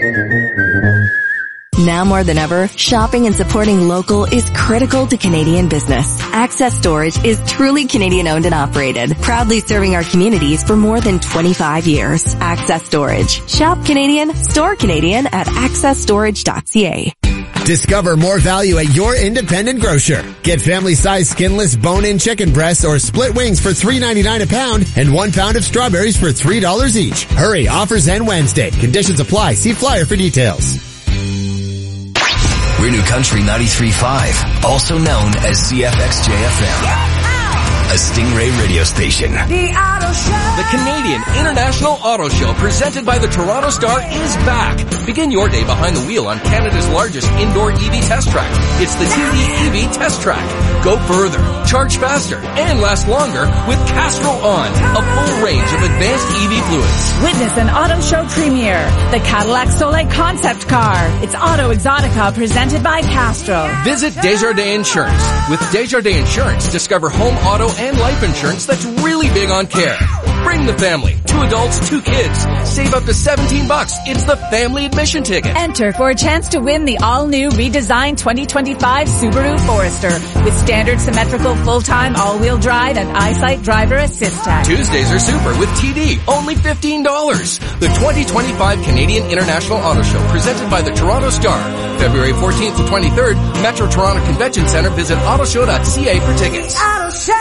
Now more than ever, shopping and supporting local is critical to Canadian business. Access Storage is truly Canadian owned and operated, proudly serving our communities for more than 25 years. Access Storage. Shop Canadian, store Canadian at accessstorage.ca. Discover more value at your independent grocer. Get family-sized skinless bone-in chicken breasts or split wings for $3.99 a pound and 1 pound of strawberries for $3 each. Hurry, offers end Wednesday. Conditions apply. See flyer for details. We're New Country 93.5, also known as CFXJFM. A Stingray radio station. The Auto Show. The Canadian International Auto Show presented by the Toronto Star is back. Begin your day behind the wheel on Canada's largest indoor EV test track. It's the TD EV Test Track. Go further, charge faster, and last longer with Castrol On, a full range of advanced EV fluids. Witness an auto show premiere, the Cadillac Soleil concept car. It's Auto Exotica presented by Castrol. Visit Desjardins Insurance. With Desjardins Insurance, discover home, auto, and life insurance that's really big on care. Bring the family, 2 adults, 2 kids. Save up to $17. It's the family admission ticket. Enter for a chance to win the all-new redesigned 2025 Subaru Forester with standard symmetrical full-time all-wheel drive and EyeSight driver assist tech. Tuesdays are super with TD, only $15. The 2025 Canadian International Auto Show presented by the Toronto Star. February 14th to 23rd, Metro Toronto Convention Center. Visit autoshow.ca for tickets. Auto Show.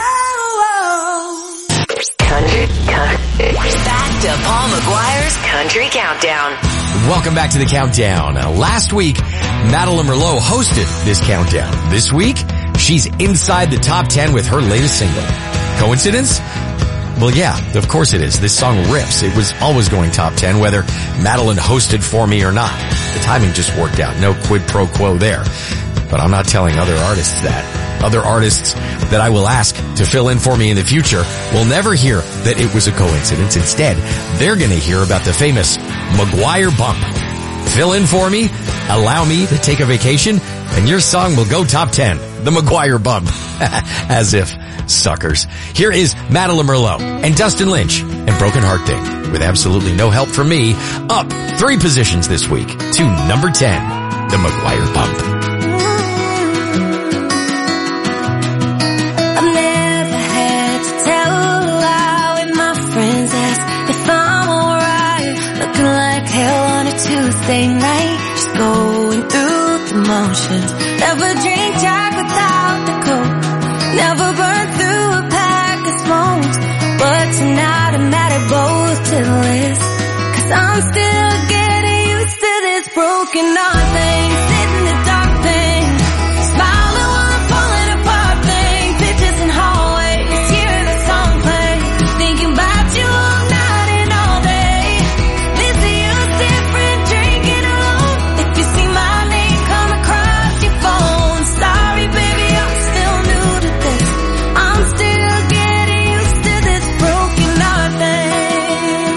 Back to Paul McGuire's Country Countdown. Welcome back to the countdown. Last week, Madeline Merlot hosted this countdown. This week, she's inside the top 10 with her latest single. Coincidence? Well, yeah, of course it is. This song rips. It was always going top 10, whether Madeline hosted for me or not. The timing just worked out. No quid pro quo there. But I'm not telling other artists that. Other artists that I will ask to fill in for me in the future will never hear that it was a coincidence. Instead, they're going to hear about the famous McGuire bump. Fill in for me, allow me to take a vacation, and your song will go top 10. The McGuire bump. As if. Suckers. Here is Madeline Merlot and Dustin Lynch and Broken Heart Thing with absolutely no help from me. Up 3 positions this week to number 10. The McGuire bump. I've never had to same night, just going through the motions. Never drink Jack without the Coke, never burn through a pack of smokes. But tonight I'm mad at both to the list, 'cause I'm still getting used to this broken heart thing, sitting in the dark thing, smiling while I'm falling apart thing, pictures in hallways, hearing the song play, thinking about you all night and all day, missing you different, drinking alone. If you see my name come across your phone, sorry baby, I'm still new to this, I'm still getting used to this broken heart thing.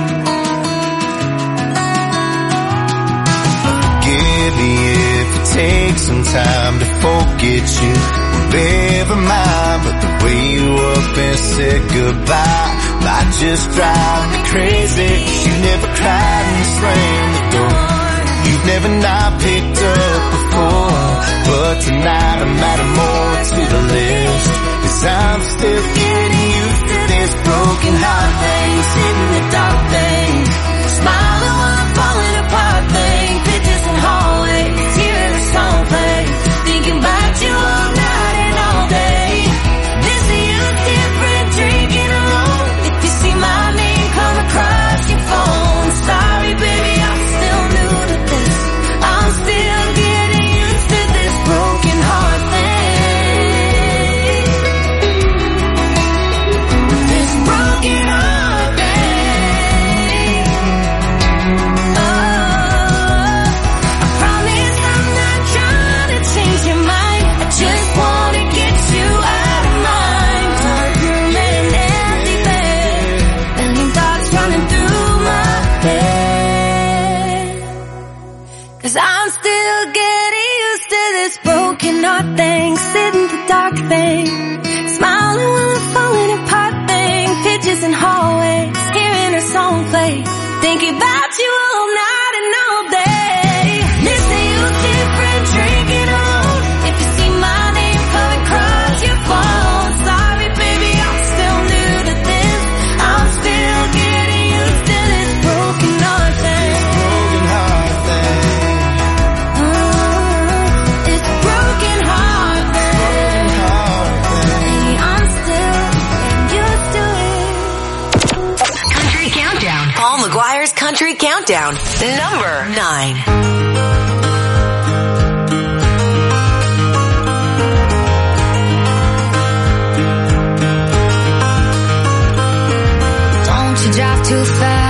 Forgive me if it takes some time to forget you, never mind, but the way you up and said goodbye might just drive me crazy. You never cried and slammed the door, you've never not picked up before, but tonight I'm adding more to the list, 'cause I'm still getting used to this broken heart thing, sitting in the dark thing, smiling while I'm falling apart thing, pictures in hallways, hearing the song play, thinking about you all night and all day, missing you different, drinking alone. If you see my name come across your phone, sorry baby, I'm still new to this, I'm still getting used to this broken heart thing, this broken heart thing. I promise I'm not trying to change your mind, I just wanna get you out of mind. Dark room and empty bed, million thoughts running through my head, 'cause I'm still getting used to this broken heart thing, sitting in the dark thing, smiling while I'm falling apart thing, pictures in hallways, hearing her song play, thinking about you all night and all day, missing you different, drinking alone. If you see my name come across your phone, sorry baby, I'm still new to this, I'm still getting used to this broken heart thing, broken heart thing, this broken heart thing, baby, I'm still getting used to it. Country Countdown. Paul McGuire's Country Countdown. Number 9. Don't you drive too fast,